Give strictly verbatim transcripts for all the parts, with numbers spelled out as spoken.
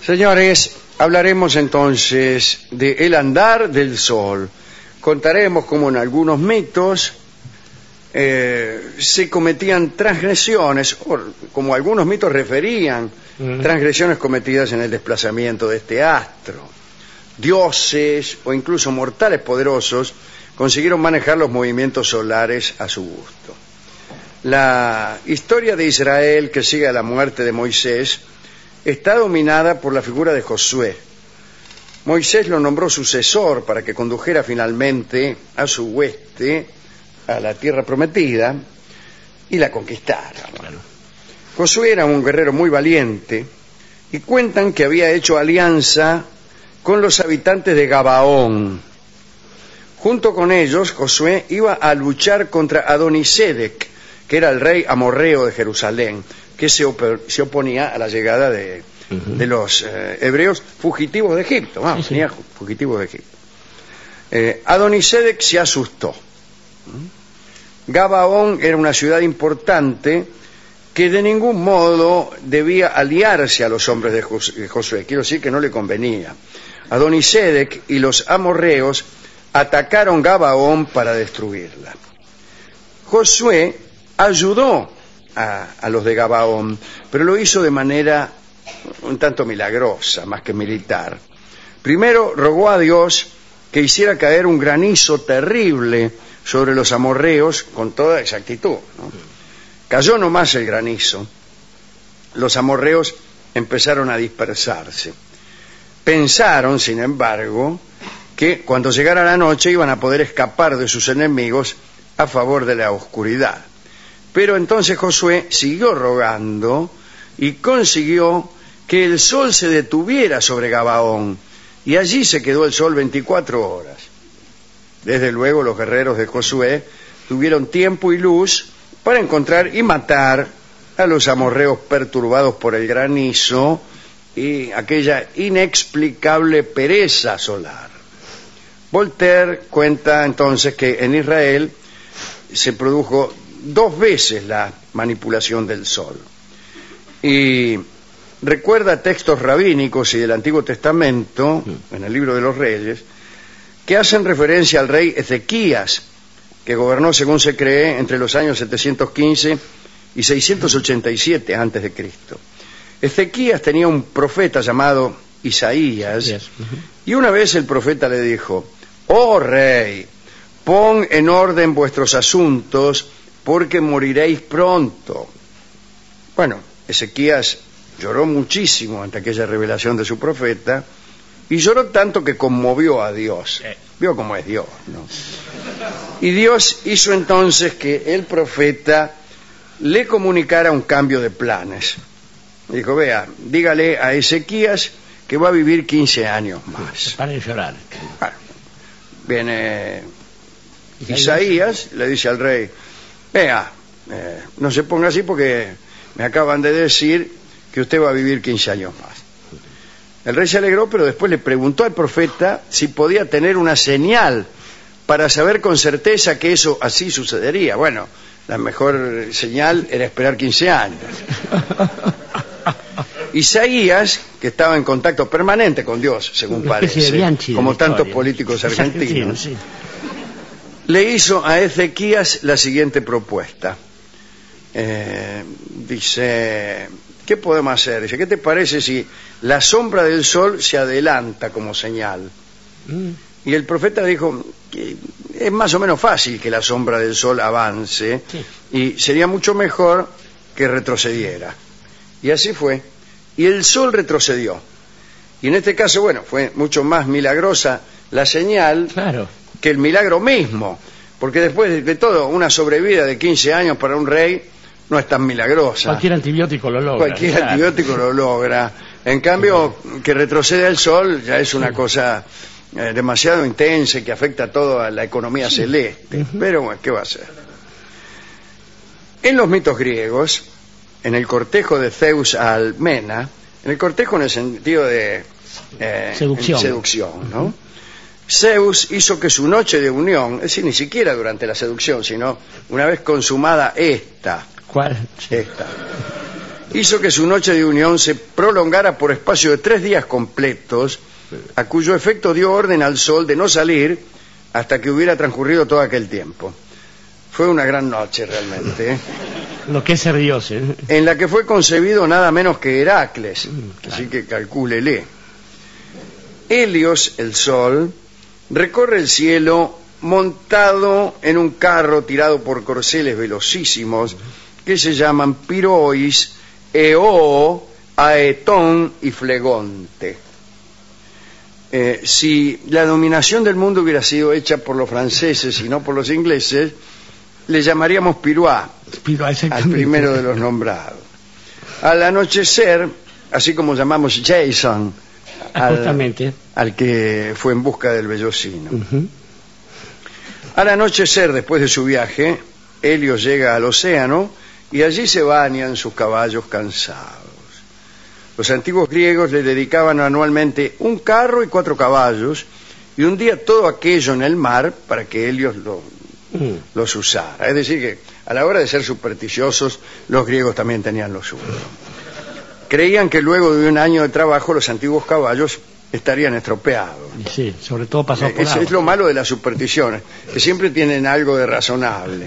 Señores, hablaremos entonces de el andar del sol. Contaremos cómo en algunos mitos eh, se cometían transgresiones, o como algunos mitos referían, uh-huh. transgresiones cometidas en el desplazamiento de este astro. Dioses o incluso mortales poderosos consiguieron manejar los movimientos solares a su gusto. La historia de Israel, que sigue a la muerte de Moisés, está dominada por la figura de Josué. Moisés lo nombró sucesor para que condujera finalmente a su hueste a la tierra prometida y la conquistara. Bueno, Josué era un guerrero muy valiente y cuentan que había hecho alianza con los habitantes de Gabaón. Junto con ellos, Josué iba a luchar contra Adonisedec, que era el rey amorreo de Jerusalén, que se, op- se oponía a la llegada de, uh-huh. de los eh, hebreos fugitivos de Egipto. Vamos, sí, sí. Tenía fugitivos de Egipto. Eh, Adonisedec se asustó. Gabaón era una ciudad importante que de ningún modo debía aliarse a los hombres de, Jos- de Josué. Quiero decir que no le convenía. Adonisedec y los amorreos atacaron Gabaón para destruirla. Josué ayudó a, a los de Gabaón, pero lo hizo de manera un tanto milagrosa, más que militar. Primero rogó a Dios que hiciera caer un granizo terrible sobre los amorreos con toda exactitud, ¿no? Cayó nomás el granizo. Los amorreos empezaron a dispersarse. Pensaron, sin embargo, que cuando llegara la noche iban a poder escapar de sus enemigos a favor de la oscuridad. Pero entonces Josué siguió rogando y consiguió que el sol se detuviera sobre Gabaón, y allí se quedó el sol veinticuatro horas. Desde luego los guerreros de Josué tuvieron tiempo y luz para encontrar y matar a los amorreos perturbados por el granizo y aquella inexplicable pereza solar. Voltaire cuenta entonces que en Israel se produjo dos veces la manipulación del sol. Y recuerda textos rabínicos y del Antiguo Testamento, en el libro de los Reyes, que hacen referencia al rey Ezequías, que gobernó, según se cree, entre los años setecientos quince y seiscientos ochenta y siete antes de Cristo. Ezequías tenía un profeta llamado Isaías, yes. uh-huh. y una vez el profeta le dijo: «Oh rey, pon en orden vuestros asuntos, porque moriréis pronto». Bueno, Ezequías lloró muchísimo ante aquella revelación de su profeta, y lloró tanto que conmovió a Dios. Vio cómo es Dios, ¿no? Y Dios hizo entonces que el profeta le comunicara un cambio de planes. Dijo: «Vea, dígale a Ezequías que va a vivir quince años más». Para de llorar. Bueno, viene Isaías, le dice al rey: «Vea, eh, no se ponga así porque me acaban de decir que usted va a vivir quince años más». El rey se alegró, pero después le preguntó al profeta si podía tener una señal para saber con certeza que eso así sucedería. Bueno, la mejor señal era esperar quince años. Isaías, que estaba en contacto permanente con Dios, según parece, como tantos políticos argentinos, sí, sí. le hizo a Ezequías la siguiente propuesta. Eh, dice: ¿qué podemos hacer? Dice: ¿qué te parece si la sombra del sol se adelanta como señal? Mm. Y el profeta dijo que es más o menos fácil que la sombra del sol avance, sí. y sería mucho mejor que retrocediera. Y así fue. Y el sol retrocedió. Y en este caso, bueno, fue mucho más milagrosa la señal, claro. que el milagro mismo. Porque después de todo, una sobrevida de quince años para un rey no es tan milagrosa. Cualquier antibiótico lo logra. Cualquier claro. antibiótico lo logra. En cambio, que retroceda el sol ya es una sí. cosa eh, demasiado intensa y que afecta a toda la economía sí. celeste. Uh-huh. Pero bueno, ¿qué va a hacer? En los mitos griegos, en el cortejo de Zeus a Almena, en el cortejo en el sentido de eh, seducción, seducción ¿no? Uh-huh. Zeus hizo que su noche de unión, es decir, ni siquiera durante la seducción, sino una vez consumada esta, ¿Cuál? esta hizo que su noche de unión se prolongara por espacio de tres días completos, a cuyo efecto dio orden al sol de no salir hasta que hubiera transcurrido todo aquel tiempo. Fue una gran noche realmente, ¿eh? Lo que es ser Dios, ¿eh? En la que fue concebido nada menos que Heracles, Mm, claro. Así que calcúlele. Helios, el sol, recorre el cielo montado en un carro tirado por corceles velocísimos que se llaman Pirois, Eoo, Aetón y Flegonte. Eh, si la dominación del mundo hubiera sido hecha por los franceses y no por los ingleses, le llamaríamos Pirois al primero de los nombrados. Al anochecer, así como llamamos Jason al, Justamente. al que fue en busca del vellocino. Uh-huh. Al anochecer, después de su viaje, Helios llega al océano y allí se bañan sus caballos cansados. Los antiguos griegos le dedicaban anualmente un carro y cuatro caballos y un día todo aquello en el mar para que Helios lo, mm. los usara. Es decir, que a la hora de ser supersticiosos, los griegos también tenían lo suyo. Creían que luego de un año de trabajo los antiguos caballos estarían estropeados. Sí, sobre todo pasó por Eso agua. es lo malo de las supersticiones, que siempre tienen algo de razonable.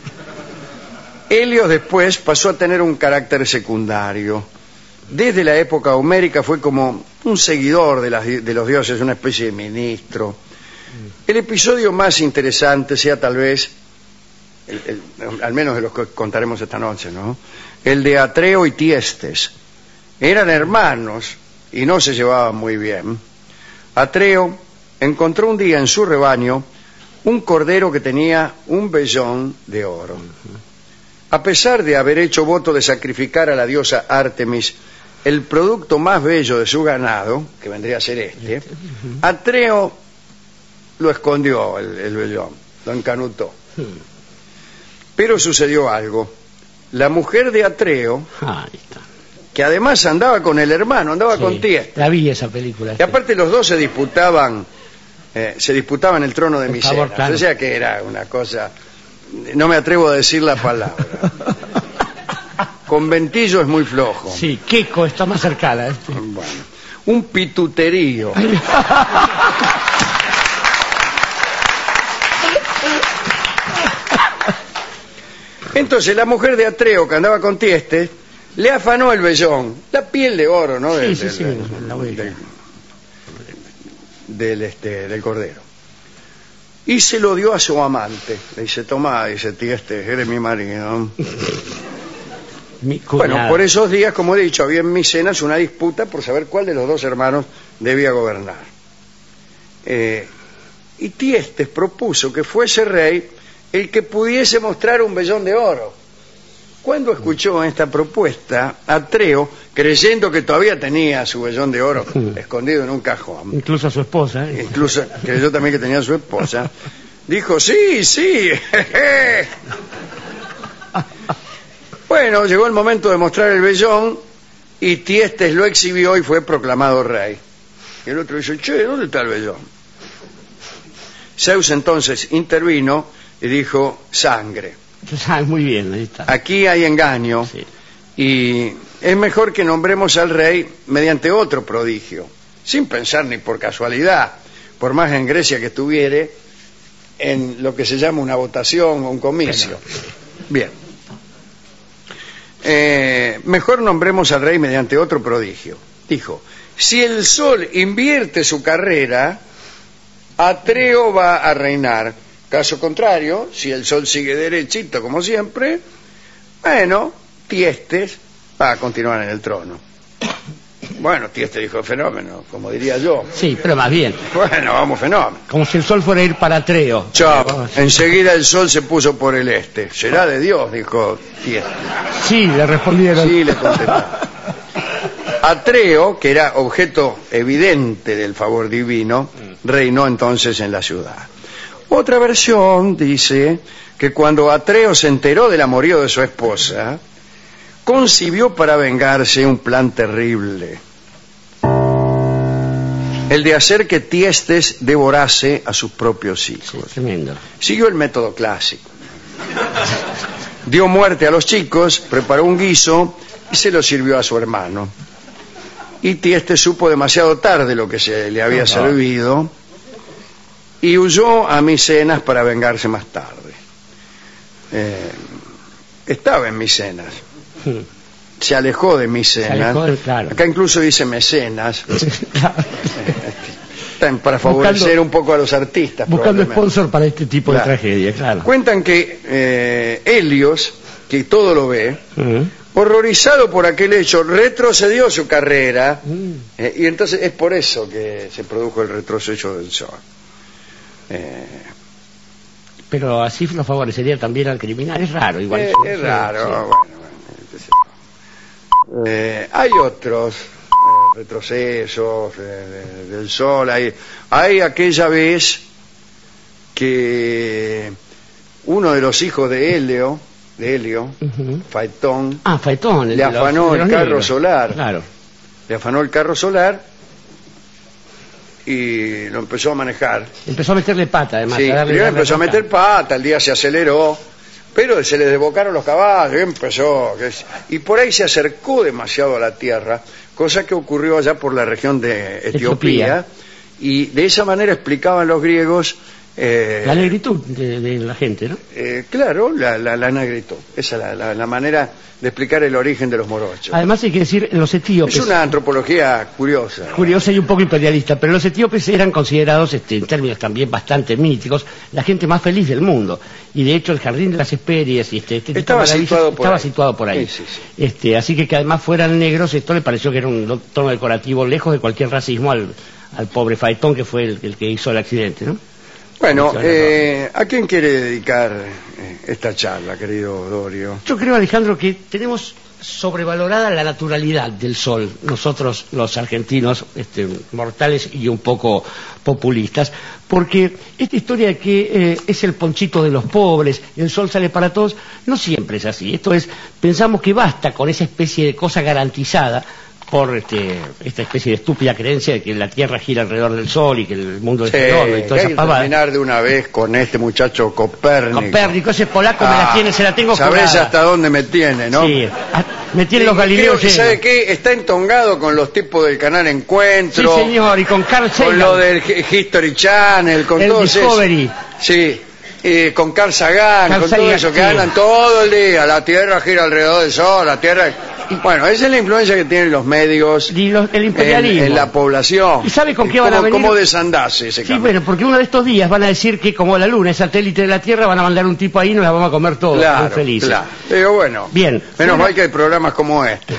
Helios después pasó a tener un carácter secundario. Desde la época homérica fue como un seguidor de, las, de los dioses, una especie de ministro. El episodio más interesante sea tal vez, el, el, al menos de los que contaremos esta noche, ¿no?, el de Atreo y Tiestes. Eran hermanos y no se llevaban muy bien. Atreo encontró un día en su rebaño un cordero que tenía un vellón de oro. A pesar de haber hecho voto de sacrificar a la diosa Artemis el producto más bello de su ganado, que vendría a ser este, Atreo lo escondió, el, el vellón, lo encanutó. Pero sucedió algo. La mujer de Atreo, Ah, ahí está. que además andaba con el hermano, andaba Sí, con Tiestes, la vi esa película. y aparte los dos se disputaban, eh, se disputaban el trono de El Micenas. favor, claro. O sea que era una cosa, no me atrevo a decir la palabra. Conventillo es muy flojo. Sí, Kiko está más cercana. Este. Bueno, un pituterío. Entonces la mujer de Atreo, que andaba con Tiestes, le afanó el vellón, la piel de oro, ¿no? Del, Sí, sí, del- sí, del- la voy a- del- del, este, del cordero. Y se lo dio a su amante. Le dice, toma, dice Tiestes, eres mi marido. Mi cuñada. Bueno, por esos días, como he dicho, había en Micenas una disputa por saber cuál de los dos hermanos debía gobernar. Eh, y Tiestes propuso que fuese rey el que pudiese mostrar un vellón de oro. Cuando escuchó esta propuesta, Atreo, creyendo que todavía tenía su vellón de oro escondido en un cajón, Incluso a su esposa. ¿eh? incluso creyó también que tenía a su esposa, dijo, sí, sí, jeje. Bueno, llegó el momento de mostrar el vellón y Tiestes lo exhibió y fue proclamado rey. Y el otro dice, che, ¿dónde está el vellón? Zeus entonces intervino y dijo, sangre. Ah, muy bien, ahí está. Aquí hay engaño Sí. y es mejor que nombremos al rey mediante otro prodigio, sin pensar ni por casualidad, por más en Grecia que estuviere, en lo que se llama una votación o un comicio. Bien. Eh, mejor nombremos al rey mediante otro prodigio. Dijo, si el sol invierte su carrera, Atreo va a reinar. Caso contrario, si el sol sigue derechito como siempre, bueno, Tiestes va a continuar en el trono. Bueno, Tiestes dijo, fenómeno, como diría yo. Sí, pero más bien. Bueno, vamos, fenómeno. Como si el sol fuera a ir para Atreo. Chao. Enseguida el sol se puso por el este. Será de Dios, dijo Tiestes. Sí, le respondieron. Sí, le contestaron. Atreo, que era objeto evidente del favor divino, reinó entonces en la ciudad. Otra versión dice que cuando Atreo se enteró del amorío de su esposa, concibió para vengarse un plan terrible. El de hacer que Tiestes devorase a sus propios Sí, hijos. tremendo. Siguió el método clásico. Dio muerte a los chicos, preparó un guiso y se lo sirvió a su hermano. Y Tieste supo demasiado tarde lo que se le había servido y huyó a Micenas para vengarse más tarde. Eh, estaba en Micenas. Se alejó de Micenas. Se alejó de, claro. Acá incluso dice mecenas. Para favorecer buscando, un poco a los artistas. Buscando sponsor para este tipo claro. de tragedia, claro. Cuentan que eh, Helios, que todo lo ve, uh-huh. horrorizado por aquel hecho, retrocedió su carrera, uh-huh. eh, y entonces es por eso que se produjo el retroceso del Sol. Eh, Pero así lo favorecería también al criminal, es raro, igual. Eh, es raro, sí. bueno, bueno, eh, hay otros eh, retrocesos eh, de, del Sol, hay, hay aquella vez que uno de los hijos de Helio, de Helio, uh-huh. Faetón, ah, Faetón, le afanó el, el carro negros. solar, claro. le afanó el carro solar y lo empezó a manejar. Empezó a meterle pata, además. Sí, a primero empezó a meter pata, el día se aceleró, pero se le desbocaron los caballos, y empezó, y por ahí se acercó demasiado a la tierra, cosa que ocurrió allá por la región de Etiopía, Etiopía. Y de esa manera explicaban los griegos Eh, la negritud de, de la gente, ¿no? Eh, claro, la, la, la negritud. Esa es la, la, la manera de explicar el origen de los morochos. Además hay que decir, los etíopes... Es una antropología curiosa. Curiosa y un poco imperialista, pero los etíopes eran considerados, este, en términos también bastante míticos, la gente más feliz del mundo. Y de hecho el Jardín de las Hesperias y este, este estaba, situado por, estaba ahí. situado por ahí. Sí, sí, sí. Este, así que que además fueran negros, esto le pareció que era un tono decorativo lejos de cualquier racismo al, al pobre Faetón, que fue el, el que hizo el accidente, ¿no? Bueno, eh, ¿a quién quiere dedicar eh, esta charla, querido Dorio? Yo creo, Alejandro, que tenemos sobrevalorada la naturalidad del Sol, nosotros los argentinos, este, mortales y un poco populistas, porque esta historia de que eh, es el ponchito de los pobres, el Sol sale para todos, no siempre es así. Esto es, pensamos que basta con esa especie de cosa garantizada por este, esta especie de estúpida creencia de que la Tierra gira alrededor del Sol y que el mundo es sí, redondo y toda esa pavada. Terminar de una vez con este muchacho Copérnico. Copérnico, ese polaco ah, me la tiene, se la tengo jurada. Sabés hasta dónde me tiene, ¿no? Sí, me tiene los Galileos llenos. ¿Sabe qué? Está entongado con los tipos del canal Encuentro. Sí, señor, y con Carl Sagan. Con lo del History Channel, con el todo Discovery. eso. Sí. Eh, con Carl Sagan, Carl con Sagan, todo eso, que sí. hablan todo el día, la Tierra gira alrededor del Sol, la Tierra... Bueno, esa es la influencia que tienen los medios y los, el imperialismo. En, en la población. ¿Y sabe con qué van como, a venir? Como desandase ese Sí, cambio. bueno, porque uno de estos días van a decir que como la Luna es satélite de la Tierra, van a mandar un tipo ahí y nos la vamos a comer todos, claro, muy felices. Claro, pero bueno, bien, menos fuera... mal que hay programas como este.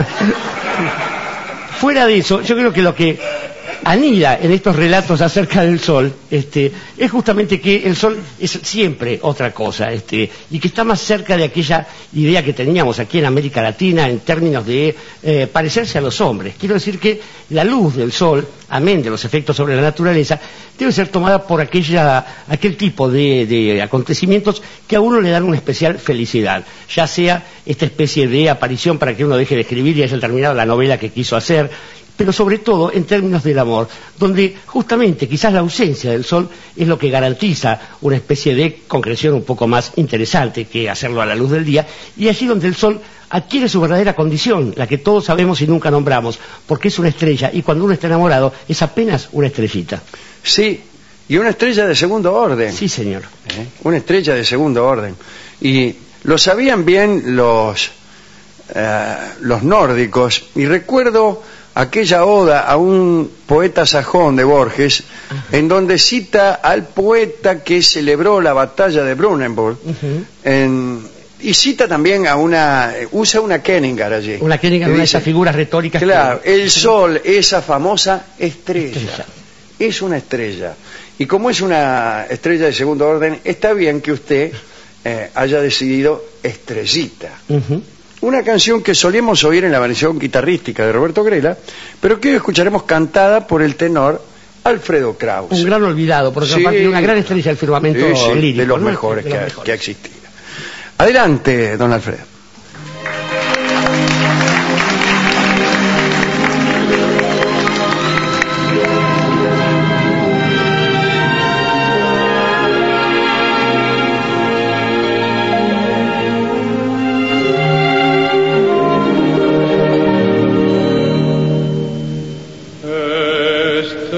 Fuera de eso, yo creo que lo que anida en estos relatos acerca del Sol este, es justamente que el Sol es siempre otra cosa este, y que está más cerca de aquella idea que teníamos aquí en América Latina en términos de eh, parecerse a los hombres. Quiero decir que la luz del Sol, amén de los efectos sobre la naturaleza, debe ser tomada por aquella, aquel tipo de, de acontecimientos que a uno le dan una especial felicidad, ya sea esta especie de aparición para que uno deje de escribir y haya terminado la novela que quiso hacer, pero sobre todo en términos del amor, donde justamente quizás la ausencia del Sol es lo que garantiza una especie de concreción un poco más interesante que hacerlo a la luz del día, y allí donde el Sol adquiere su verdadera condición, la que todos sabemos y nunca nombramos, porque es una estrella, y cuando uno está enamorado es apenas una estrellita. Sí, y una estrella de segundo orden. Sí, señor. ¿Eh? Una estrella de segundo orden. Y lo sabían bien los, eh, los nórdicos, y recuerdo aquella oda a un poeta sajón de Borges, uh-huh. en donde cita al poeta que celebró la batalla de Brunanburg, uh-huh. en, y cita también a una, usa una Kenningar allí. Una Kenningar, una de esas figuras retóricas. Claro, que... el Sol, esa famosa estrella, estrella, es una estrella. Y como es una estrella de segundo orden, está bien que usted eh, haya decidido Estrellita. Uh-huh. Una canción que solíamos oír en la versión guitarrística de Roberto Grela, pero que hoy escucharemos cantada por el tenor Alfredo Kraus. Un gran olvidado, porque sí, aparte de una gran estrella del firmamento sí, sí, lírico. De los ¿no? mejores, de los que, mejores. que ha existido. Adelante, don Alfredo.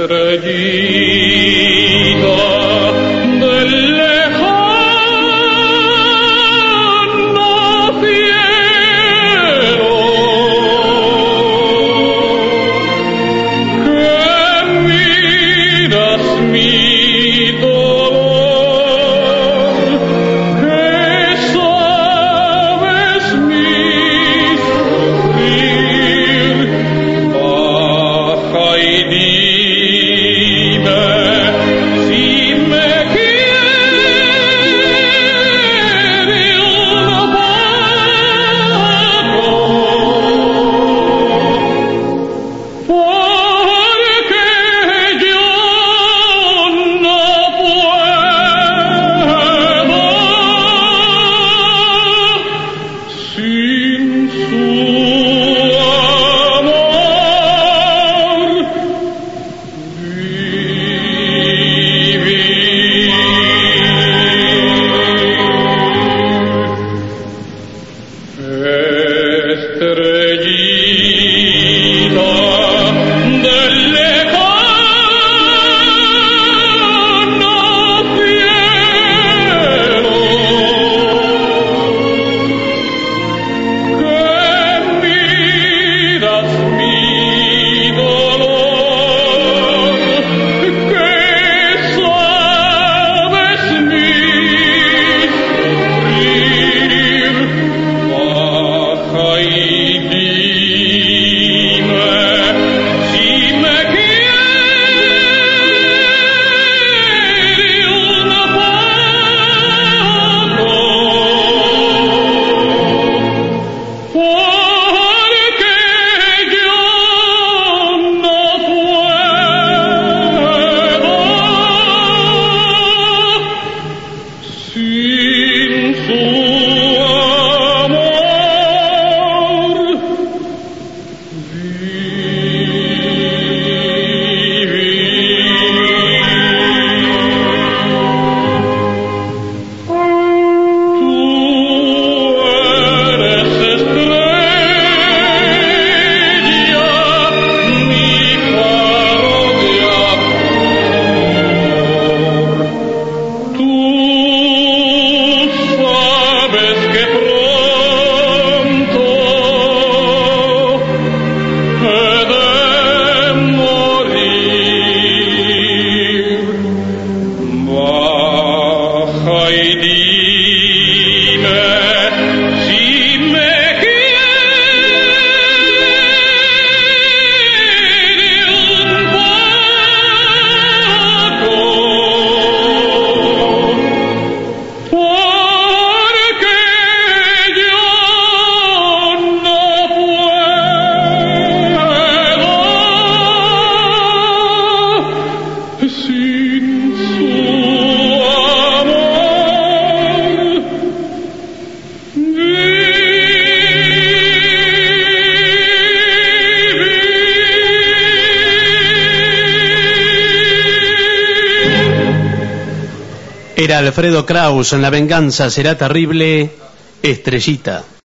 Era Alfredo Kraus en La venganza será terrible, Estrellita.